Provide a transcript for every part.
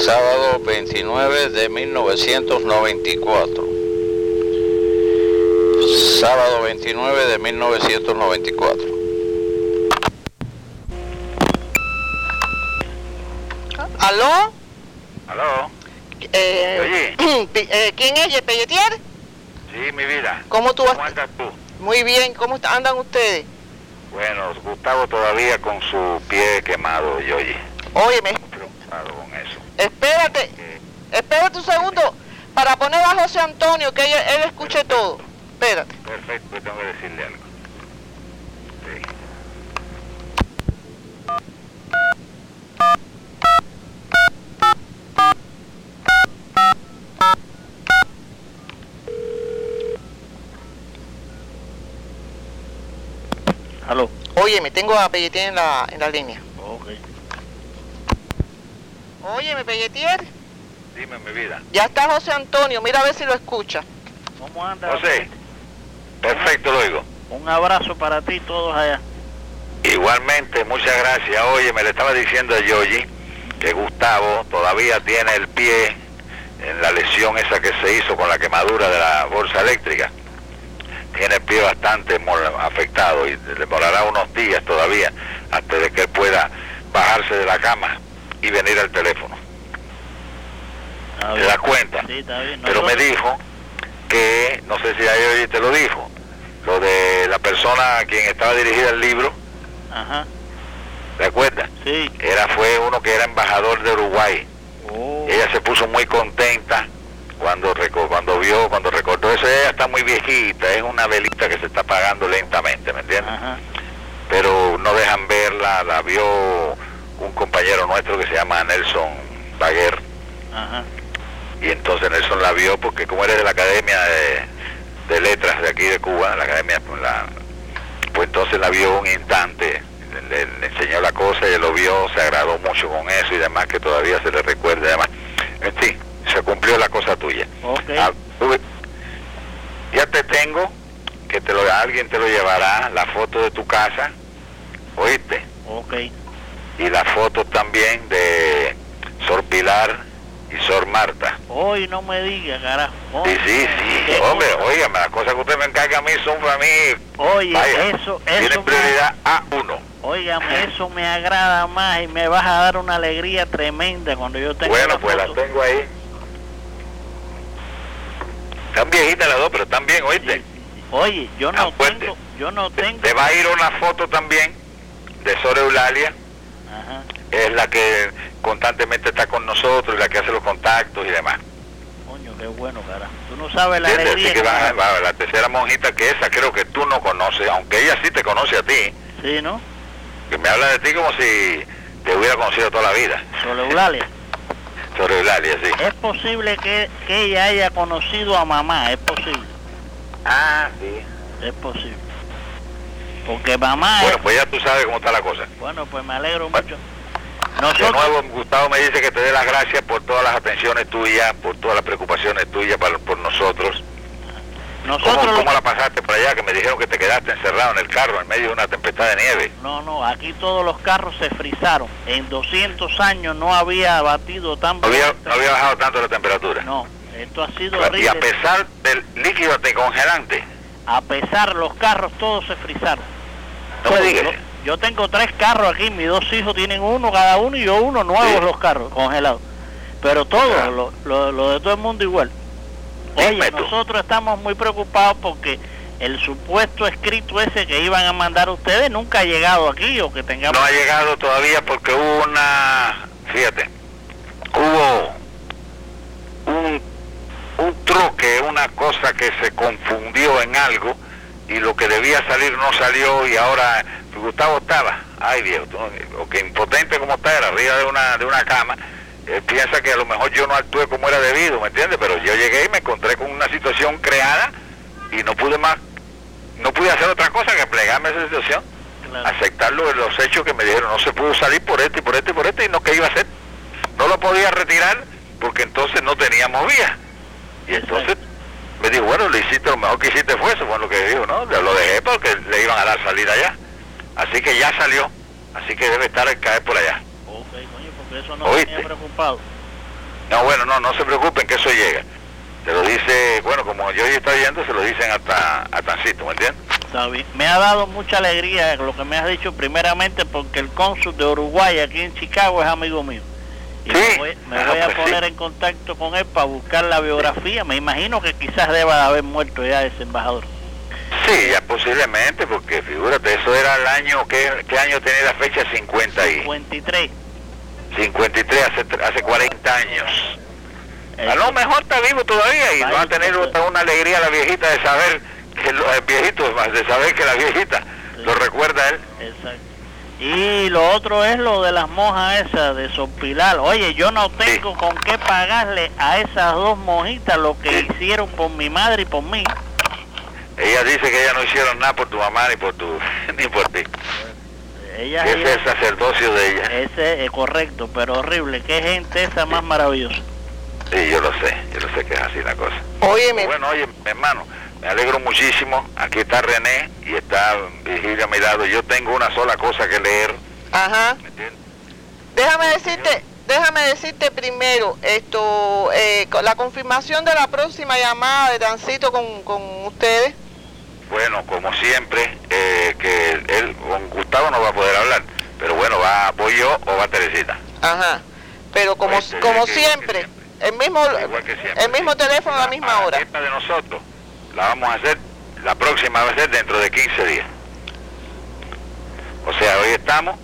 Sábado 29 de 1994. Sábado 29 de 1994. ¿Aló? ¿Aló? Oye. ¿Quién es? ¿Pelletier? Sí, mi vida. ¿Cómo andas tú? Muy bien, ¿cómo andan ustedes? Bueno, Gustavo todavía con su pie quemado, y oye. Óyeme. Preocupado con eso. Espérate un segundo para poner a José Antonio, que él escuche todo. Espérate. Perfecto, tengo que decirle algo. Sí. Aló. Óyeme, tengo a Pelletier en la línea. Ok. Óyeme, Pelletier. Dime, mi vida. Ya está José Antonio, mira a ver si lo escucha. ¿Cómo anda? José. Perfecto, lo oigo. Un abrazo para ti todos allá. Igualmente, muchas gracias. Oye, me le estaba diciendo a Yoyi que Gustavo todavía tiene el pie en la lesión esa que se hizo con la quemadura de la bolsa eléctrica. Tiene el pie bastante afectado y le demorará unos días todavía antes de que él pueda bajarse de la cama y venir al teléfono. ¿Te das cuenta? Sí, está bien. Pero me dijo que, no sé si a Yoyi te lo dijo, lo de la persona a quien estaba dirigida el libro. Ajá. ¿Te acuerdas? Sí. Fue uno que era embajador de Uruguay. Oh. Ella se puso muy contenta cuando recordó eso. Ella está muy viejita, es una velita que se está apagando lentamente, ¿me entiendes? Ajá. Pero no dejan verla, la vio un compañero nuestro que se llama Nelson Baguer. Ajá. Y entonces Nelson la vio porque como eres de la Academia de Letras de aquí de Cuba, la Academia, pues entonces la vio un instante, le enseñó la cosa, ella lo vio, se agradó mucho con eso y demás, que todavía se le recuerda, además. En fin, se cumplió la cosa tuya. Okay. Ya te tengo, que alguien te lo llevará, la foto de tu casa, ¿oíste? Ok. Y la foto también de Sor Pilar y Sor Marta. Hoy no me diga, carajo. Sí, hombre, óigame, las cosas que usted me encarga a mí son para mí. Oye, vaya, eso tienen prioridad A1. Óigame, eso me agrada más y me vas a dar una alegría tremenda cuando yo tenga Bueno, la pues foto. las tengo ahí. Están viejitas las dos, pero están bien, ¿oíste? Sí. Oye, yo no tengo. Te va a ir una foto también de Sor Eulalia. Ajá. Es la que constantemente está con nosotros y la que hace los contactos y demás. Coño, qué bueno, carajo. Tú no sabes la ¿Entiendes? alegría Así que me da. va la tercera monjita, que esa creo que tú no conoces, aunque ella sí te conoce a ti. Sí, ¿no? Que me habla de ti como si te hubiera conocido toda la vida. Sor Eulalia. Sor Eulalia, sí. Es posible que ella haya conocido a mamá, es posible. Ah, sí. Es posible. Porque mamá Bueno, pues ya tú sabes cómo está la cosa. Bueno, pues me alegro mucho. De nuevo, Gustavo me dice que te dé las gracias por todas las atenciones tuyas, por todas las preocupaciones tuyas por nosotros. ¿Cómo la pasaste por allá? Que me dijeron que te quedaste encerrado en el carro en medio de una tempestad de nieve. No, aquí todos los carros se frizaron. En 200 años no había batido tan... No había bajado tanto la temperatura. No, esto ha sido horrible. Y a pesar del líquido anticongelante. A pesar, los carros todos se frizaron. No me digas. Yo tengo 3 carros aquí, mis 2 hijos tienen uno cada uno y yo uno, nuevos sí. Los carros, congelados. Pero todos, lo de todo el mundo igual. Oye, nosotros estamos muy preocupados porque el supuesto escrito ese que iban a mandar ustedes nunca ha llegado aquí o que tengamos... No ha llegado todavía porque hubo un troque, una cosa que se confundió en algo y lo que debía salir no salió y ahora Gustavo estaba, ay viejo, que impotente como está, era arriba de una cama. Piensa que a lo mejor yo no actué como era debido, ¿me entiendes? Pero yo llegué y me encontré con una situación creada y no pude hacer otra cosa que plegarme a esa situación, claro. Aceptar los hechos que me dijeron, no se pudo salir por esto y por esto y por esto, y no, ¿qué iba a hacer? No lo podía retirar porque entonces no teníamos vía. Y entonces me dijo, bueno, lo mejor que hiciste fue eso, fue lo que dijo, ¿no? Lo dejé porque le iban a dar salida allá. Así que ya salió, así que debe estar al caer por allá. Ok, coño, porque eso no me tenía preocupado. No, bueno, no se preocupen que eso llega. Se lo dice, bueno, como yo ya estoy yendo, se lo dicen hasta a Tancito, ¿me entiendes? Está bien. Me ha dado mucha alegría lo que me has dicho, primeramente porque el cónsul de Uruguay aquí en Chicago es amigo mío. Y sí, me voy a poner en contacto con él para buscar la biografía. Me imagino que quizás deba de haber muerto ya ese embajador. Sí, ya posiblemente, porque figúrate, eso era el año, ¿qué año tenía la fecha? 53. 53, hace 40 años. A lo mejor está vivo todavía y va a tener una alegría la viejita de saber que el viejito, de saber que la viejita lo recuerda a él. Exacto. Y lo otro es lo de las monjas esas de Sopilar. Oye, yo no tengo con qué pagarle a esas dos monjitas lo que hicieron por mi madre y por mí. Ella dice que ellas no hicieron nada por tu mamá ni por ti. Ese es el sacerdocio de ella. Ese es correcto, pero horrible. Qué gente esa más maravillosa. Sí, yo lo sé que es así la cosa. Óyeme. Bueno, oye, mi hermano, me alegro muchísimo. Aquí está René y está Virgilia a mi lado. Yo tengo una sola cosa que leer. Ajá. ¿Me entiendes? Déjame decirte primero la confirmación de la próxima llamada de Tancito con ustedes. Bueno, como siempre, que él con Gustavo no va a poder hablar, pero bueno, voy yo o va Teresita. Ajá. Pero como siempre, el mismo teléfono a la misma hora. Esta de nosotros la vamos a hacer, la próxima va a ser dentro de 15 días. O sea, hoy estamos...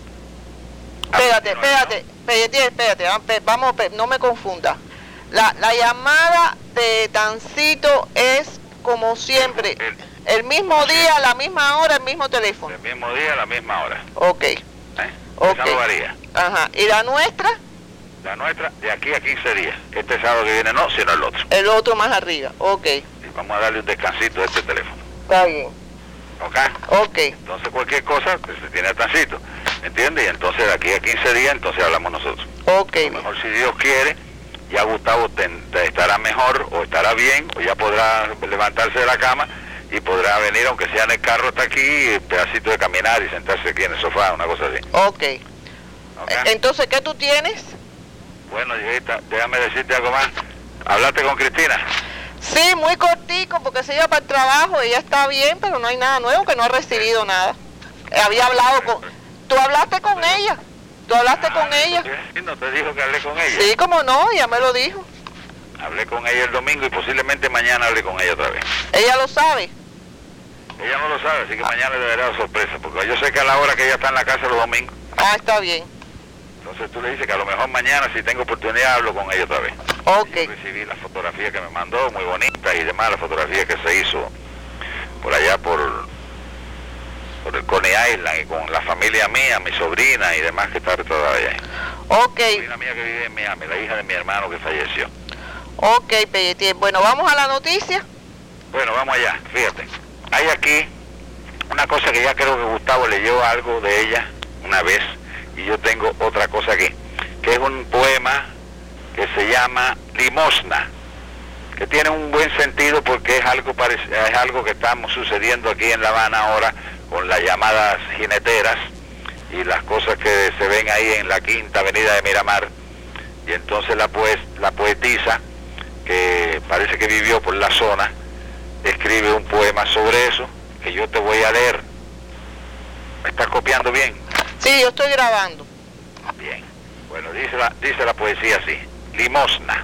Espérate, vamos, no me confunda. La llamada de Tancito es como siempre, el mismo día, la misma hora, el mismo teléfono. El mismo día, la misma hora. Ok. Esa no varía. Ajá. ¿Y la nuestra? La nuestra, de aquí a 15 días. Este sábado que viene no, sino el otro. El otro más arriba, ok. Y vamos a darle un descansito a este teléfono. Está bien. Ok. Entonces cualquier cosa, pues, se tiene Tancito, ¿me entiendes? Y entonces de aquí a 15 días, entonces hablamos nosotros. Ok. A lo mejor si Dios quiere, ya Gustavo estará mejor, o estará bien, o ya podrá levantarse de la cama y podrá venir, aunque sea en el carro hasta aquí, pedacito de caminar y sentarse aquí en el sofá, una cosa así. Ok. Entonces, ¿qué tú tienes? Bueno, hijita, déjame decirte algo más. ¿Hablaste con Cristina? Sí, muy cortico, porque se iba para el trabajo, ella está bien, pero no hay nada nuevo, que no ha recibido nada. Había hablado con... ¿Tú hablaste con ella? ¿Tú hablaste con ella? ¿No te dijo que hablé con ella? Sí, como no, ya me lo dijo. Hablé con ella el domingo y posiblemente mañana hablé con ella otra vez. ¿Ella lo sabe? Ella no lo sabe, así que mañana le daré la sorpresa, porque yo sé que a la hora que ella está en la casa los domingos. Ah, está bien. Entonces tú le dices que a lo mejor mañana, si tengo oportunidad, hablo con ella otra vez. Ok. Yo recibí la fotografía que me mandó, muy bonita, y demás, la fotografía que se hizo por allá por el Coney Island, y con la familia mía, mi sobrina y demás que está retratada allá. Ok. La sobrina mía que vive en Miami, la hija de mi hermano que falleció. Ok, Pelletier. Bueno, ¿vamos a la noticia? Bueno, vamos allá, fíjate. Hay aquí una cosa que ya creo que Gustavo leyó algo de ella una vez, y yo tengo otra cosa aquí, que es un poema que se llama Limosna, que tiene un buen sentido porque es algo que estamos sucediendo aquí en La Habana ahora con las llamadas jineteras y las cosas que se ven ahí en la Quinta Avenida de Miramar. Y entonces la poetisa, que parece que vivió por la zona, escribe un poema sobre eso, que yo te voy a leer. ¿Me estás copiando bien? Sí, yo estoy grabando. Bien. Bueno, dice la poesía así. Limosna.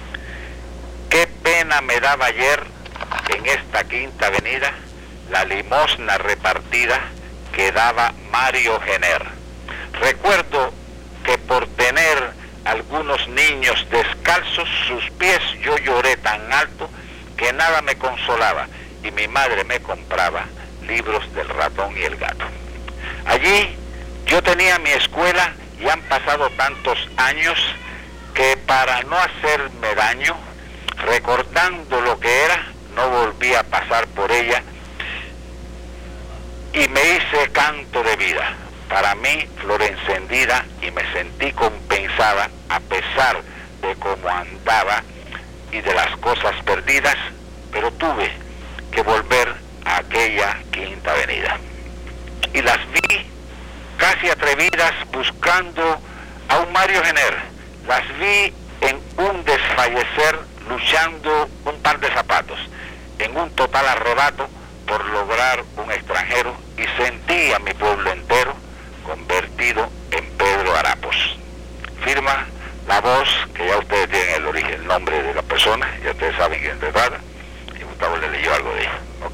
Qué pena me daba ayer en esta Quinta Avenida la limosna repartida que daba Mario Jenner. Recuerdo que por tener algunos niños descalzos sus pies yo lloré tan alto que nada me consolaba y mi madre me compraba libros del ratón y el gato. Allí yo tenía mi escuela y han pasado tantos años que para no hacerme daño, recordando lo que era, no volví a pasar por ella y me hice canto de vida. Para mí, flor encendida, y me sentí compensada a pesar de cómo andaba y de las cosas perdidas, pero tuve que volver a aquella Quinta Avenida. Y las vi casi atrevidas buscando a un Mario Jenner. Las vi en un fallecer luchando un par de zapatos, en un total arrebato por lograr un extranjero, y sentí a mi pueblo entero convertido en Pedro Harapos. Firma la voz, que ya ustedes tienen el origen, el nombre de la persona, ya ustedes saben quién se trata, y Gustavo le leyó algo de ella, ¿ok?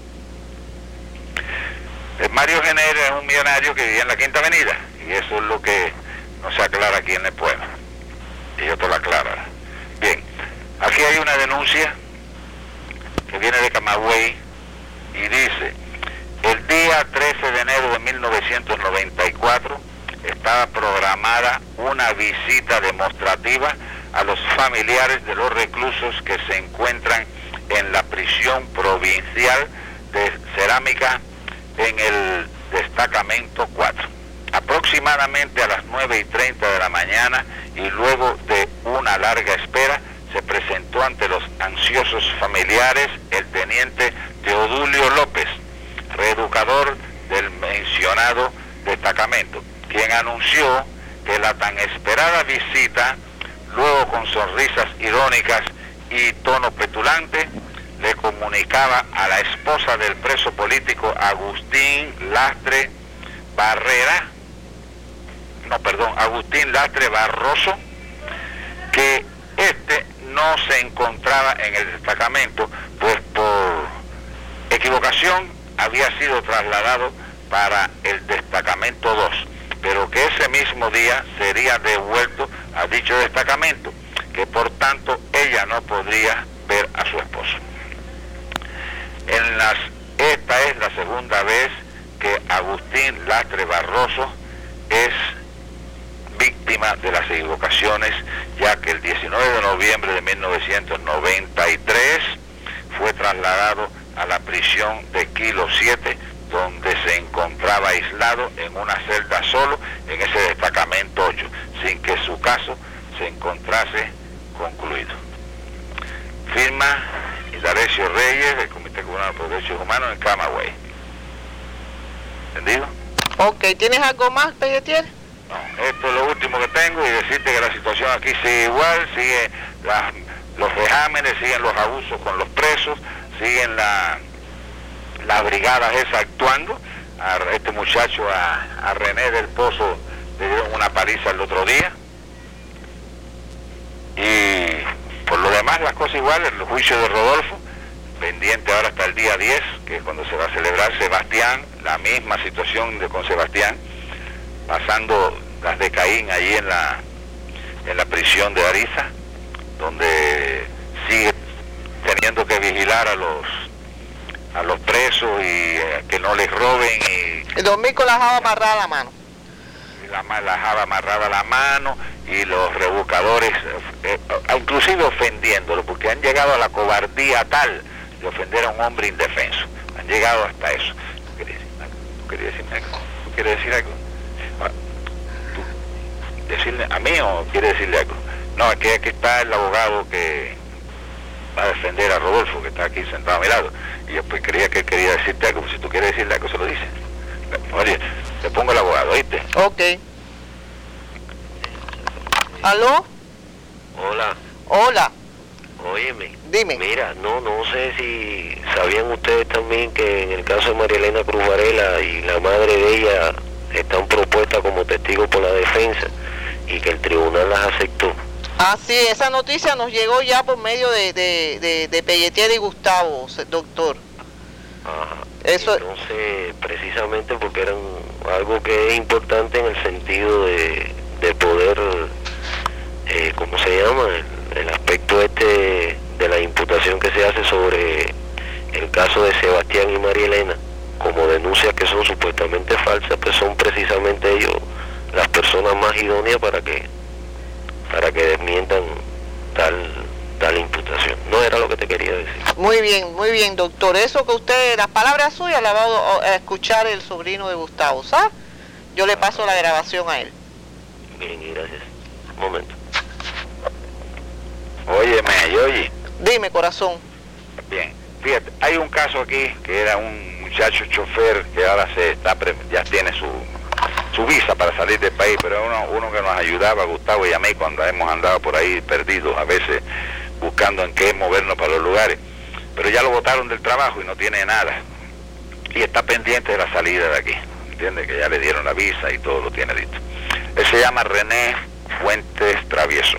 Mario Jenner es un millonario que vivía en la Quinta Avenida, y eso es lo que no se aclara aquí en el pueblo, y yo te lo aclaro. Bien, aquí hay una denuncia que viene de Camagüey y dice: el día 13 de enero de 1994 estaba programada una visita demostrativa a los familiares de los reclusos que se encuentran en la prisión provincial de Cerámica en el destacamento 4. Aproximadamente a las 9:30 de la mañana, y luego de una larga espera, se presentó ante los ansiosos familiares el teniente Teodulio López, reeducador del mencionado destacamento, quien anunció que la tan esperada visita, luego con sonrisas irónicas y tono petulante, le comunicaba a la esposa del preso político Agustín Lastre Barroso, que este no se encontraba en el destacamento, pues por equivocación había sido trasladado para el destacamento 2, pero que ese mismo día sería devuelto a dicho destacamento, que por tanto ella no podría ver a su esposo. Esta es la segunda vez que Agustín Lastre Barroso es víctima de las equivocaciones, ya que el 19 de noviembre de 1993 fue trasladado a la prisión de Kilo 7, donde se encontraba aislado en una celda solo en ese destacamento 8, sin que su caso se encontrase concluido. Firma Indarecio Reyes, del Comité Cubano de Derechos Humanos en Camagüey. ¿Entendido? Ok, ¿tienes algo más, Pelletier? No, esto es lo último que tengo, y decirte que la situación aquí sigue igual, sigue los vejámenes, siguen los abusos con los presos, siguen las brigadas esas actuando. A este muchacho, a René del Pozo, le dieron una paliza el otro día. Y por lo demás las cosas iguales. El juicio de Rodolfo, pendiente ahora hasta el día 10, que es cuando se va a celebrar. Sebastián, la misma situación con Sebastián, pasando las de Caín allí en la prisión de Ariza, donde sigue teniendo que vigilar a los presos y que no les roben, y dormir con la java amarrada a la mano. La java amarrada a la mano, y los reeducadores inclusive ofendiéndolo, porque han llegado a la cobardía tal de ofender a un hombre indefenso. Han llegado hasta eso. ¿Tú querías decirme algo? ¿Tú quieres decir algo? ¿Tú decirle a mí o quieres decirle algo? No, aquí está el abogado que va a defender a Rodolfo, que está aquí sentado a mi lado, y yo pues creía que él quería decirte algo. Si tú quieres decirle algo, se lo dice. Oye, te pongo el abogado, ¿oíste? Ok. ¿Aló? Hola. Hola. Óyeme. Dime. Mira, no sé si sabían ustedes también que en el caso de María Elena Cruz Varela y la madre de ella están propuestas como testigos por la defensa, y que el tribunal las aceptó. Ah, sí, esa noticia nos llegó ya por medio de Pelletier y Gustavo, doctor. Ajá. Eso... Entonces, precisamente porque eran algo que es importante en el sentido de poder, ¿cómo se llama? El aspecto de la imputación que se hace sobre el caso de Sebastián y María Elena, como denuncias que son supuestamente falsas, pues son precisamente ellos las personas más idóneas para que desmientan tal imputación. No era lo que te quería decir. Muy bien, doctor. Eso que usted, las palabras suyas las va a escuchar el sobrino de Gustavo, ¿sabes? Yo le paso la grabación a él. Bien, gracias. Un momento. Oye. Dime, corazón. Bien, fíjate, hay un caso aquí que era un muchacho chofer que ahora ya tiene su visa para salir del país, pero uno que nos ayudaba, Gustavo y a mí, cuando hemos andado por ahí perdidos, a veces buscando en qué movernos para los lugares, pero ya lo botaron del trabajo y no tiene nada, y está pendiente de la salida de aquí, ¿entiende? Que ya le dieron la visa y todo lo tiene listo. Él se llama René Fuentes Travieso,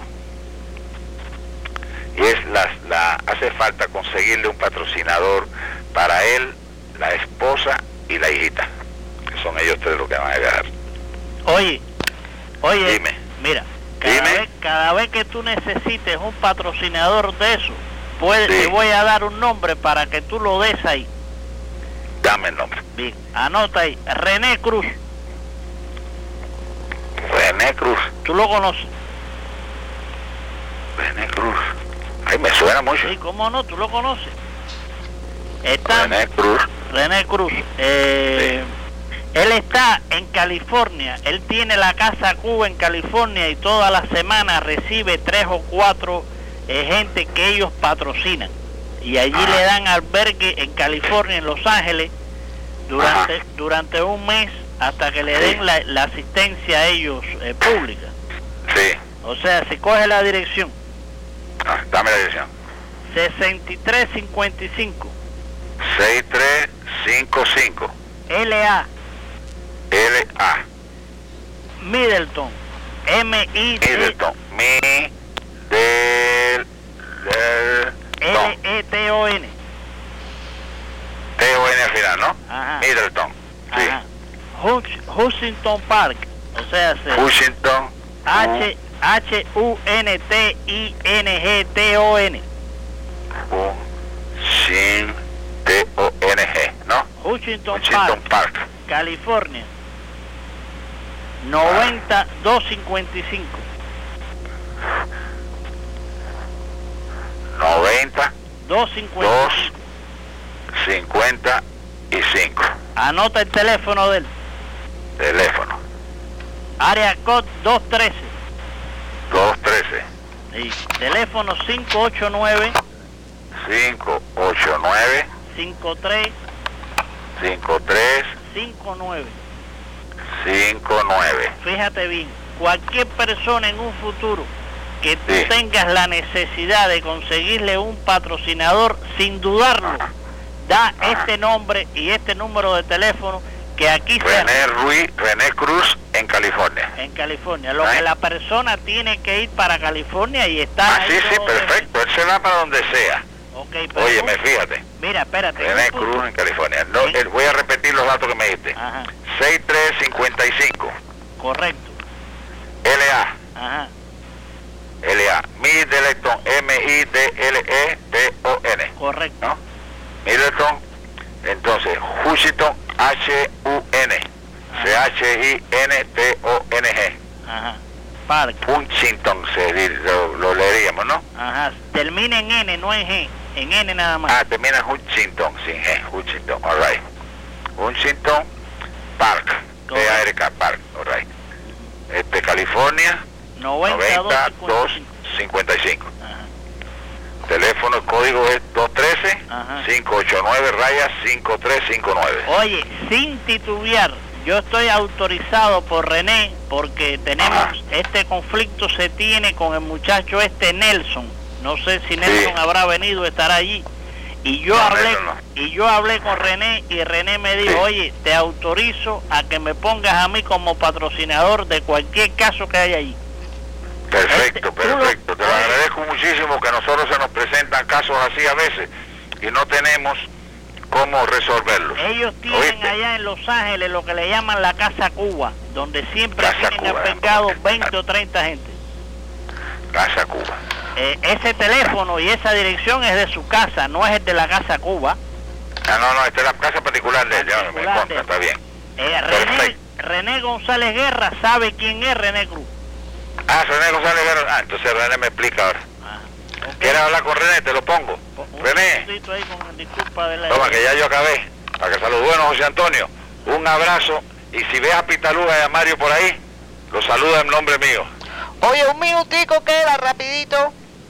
y hace falta conseguirle un patrocinador para él, la esposa y la hijita, que son ellos tres los que van a viajar. Oye, dime. Mira, cada vez que tú necesites un patrocinador de eso, te voy a dar un nombre para que tú lo des ahí. Dame el nombre. Bien, anota ahí, René Cruz. René Cruz. ¿Tú lo conoces? René Cruz. Ay, me suena mucho. Sí, ¿cómo no? ¿Tú lo conoces? René Cruz. René Cruz. Él está en California. Él tiene la Casa Cuba en California y todas las semanas recibe 3 o 4 gente que ellos patrocinan. Y allí le dan albergue en California, en Los Ángeles, durante un mes hasta que le den la asistencia a ellos pública. Sí. O sea, si coge la dirección. Dame la dirección. 6355. 6355. LA. Middleton. Middleton. Leton. T-O-N al final, ¿no? Ajá. Middleton. Sí. Ajá. Huntington Park. O sea, Huntington. Huntington. T-O-N-G, ¿no? Huntington Park. California. 90-255. 90-255. Anota el teléfono del teléfono. Área code 213. 213. Y teléfono 589. 589. 53. 53. 59. 59. Fíjate bien, cualquier persona en un futuro que tú tengas la necesidad de conseguirle un patrocinador, sin dudarlo, da este nombre y este número de teléfono que aquí René Cruz en California. En California. Lo que la persona tiene que ir para California y estar ahí. Sí, perfecto. Él se va para donde sea. Okay, pero óyeme, fíjate. Mira, espérate. René Cruz en California. No, voy a repetir los datos que me diste. 6355. Correcto. LA. Ajá. LA. Middleton. M-I-D-L-E-T-O-N. Correcto. ¿No? Middleton. Entonces, Huntington. H-U-N. C-H-I-N-T-O-N-G. Ajá. Park. Huntington, lo leeríamos, ¿no? Ajá. Termina en N, no en G. En N nada más. Termina en Huntington, sin G. Huntington, all right. Huntington Park. P-A-R-K, Park, all right. California. 90-255. Teléfono, el código es 213-589-5359. Oye, sin titubear, yo estoy autorizado por René porque tenemos este conflicto se tiene con el muchacho Nelson. No sé si Nelson habrá venido a estar allí. Y yo hablé con René y René me dijo, oye, te autorizo a que me pongas a mí como patrocinador de cualquier caso que haya allí. Perfecto. Te lo agradezco muchísimo, que a nosotros se nos presentan casos así a veces y no tenemos cómo resolverlos. Ellos tienen allá en Los Ángeles lo que le llaman la Casa Cuba, donde siempre tienen albergados 20 o 30 gente. Casa Cuba. Ese teléfono y esa dirección es de su casa, no es el de la Casa Cuba. No, esta es la casa particular de él, me consta, está bien. René González Guerra sabe quién es René Cruz. René González Guerra. Entonces René me explica ahora. Okay. ¿Quieres hablar con René? Te lo pongo. René. Ahí con disculpa de la... Toma, que ya yo acabé. Para que salude. Bueno, José Antonio, un abrazo. Y si ves a Pitaluga y a Mario por ahí, lo saluda en nombre mío. Oye, un minutico queda, rapidito.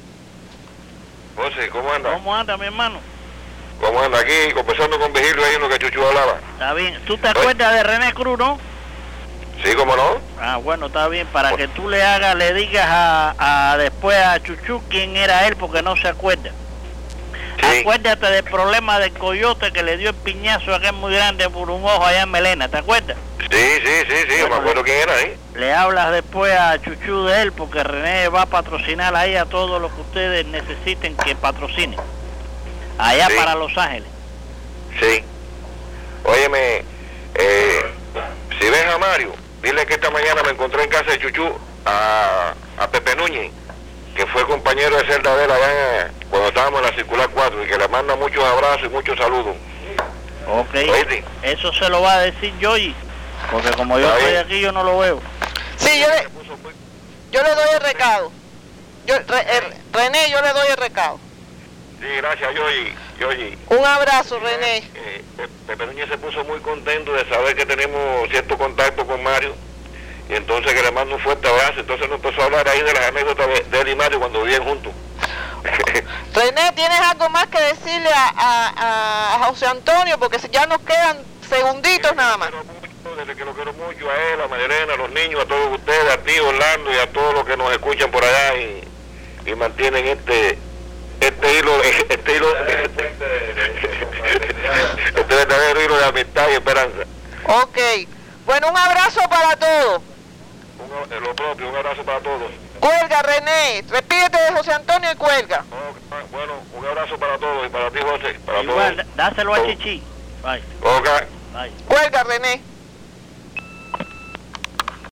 José, ¿cómo anda? ¿Cómo anda, mi hermano? ¿Cómo anda? Aquí, conversando con Vigilio ahí en lo que Chuchu hablaba. Está bien. ¿Tú te acuerdas de René Cruz, no? Sí, cómo no. Ah, bueno, está bien, para que tú le digas después a Chuchu quién era él, porque no se acuerda. Sí. Acuérdate del problema del coyote que le dio el piñazo aquel muy grande por un ojo allá en Melena, ¿te acuerdas? Sí, bueno, me acuerdo quién era ahí. Le hablas después a Chuchu de él, porque René va a patrocinar ahí a todo lo que ustedes necesiten que patrocine. Allá para Los Ángeles. Sí. Óyeme, si ves a Mario, dile que esta mañana me encontré en casa de Chuchu a Pepe Núñez, que fue compañero de celda de él allá cuando estábamos en la circular 4, y que le manda muchos abrazos y muchos saludos. Ok. ¿Oíste? Eso se lo va a decir Yoyi, porque como yo estoy aquí yo no lo veo. Sí, yo le doy el recado. René, yo le doy el recado. Sí, gracias, Yoyi. Un abrazo, René. Pepe Núñez se puso muy contento de saber que tenemos cierto contacto con Mario, y entonces que le mando un fuerte abrazo. Entonces nos empezó a hablar ahí de las anécdotas de él y Mario cuando vivían juntos. René, ¿tienes algo más que decirle a José Antonio? Porque ya nos quedan segunditos nada más. Desde que lo quiero mucho, a él, a Mayrena, a los niños, a todos ustedes, a ti, Orlando, y a todos los que nos escuchan por allá y mantienen este verdadero hilo de amistad y esperanza. Ok, bueno, un abrazo para todos. Lo propio, un abrazo para todos. Cuelga, René, despídete de José Antonio y cuelga. Bueno, un abrazo para todos y para ti, José, para igual, todos. Dáselo a Chichi. Bye. Ok. Bye. Cuelga, René.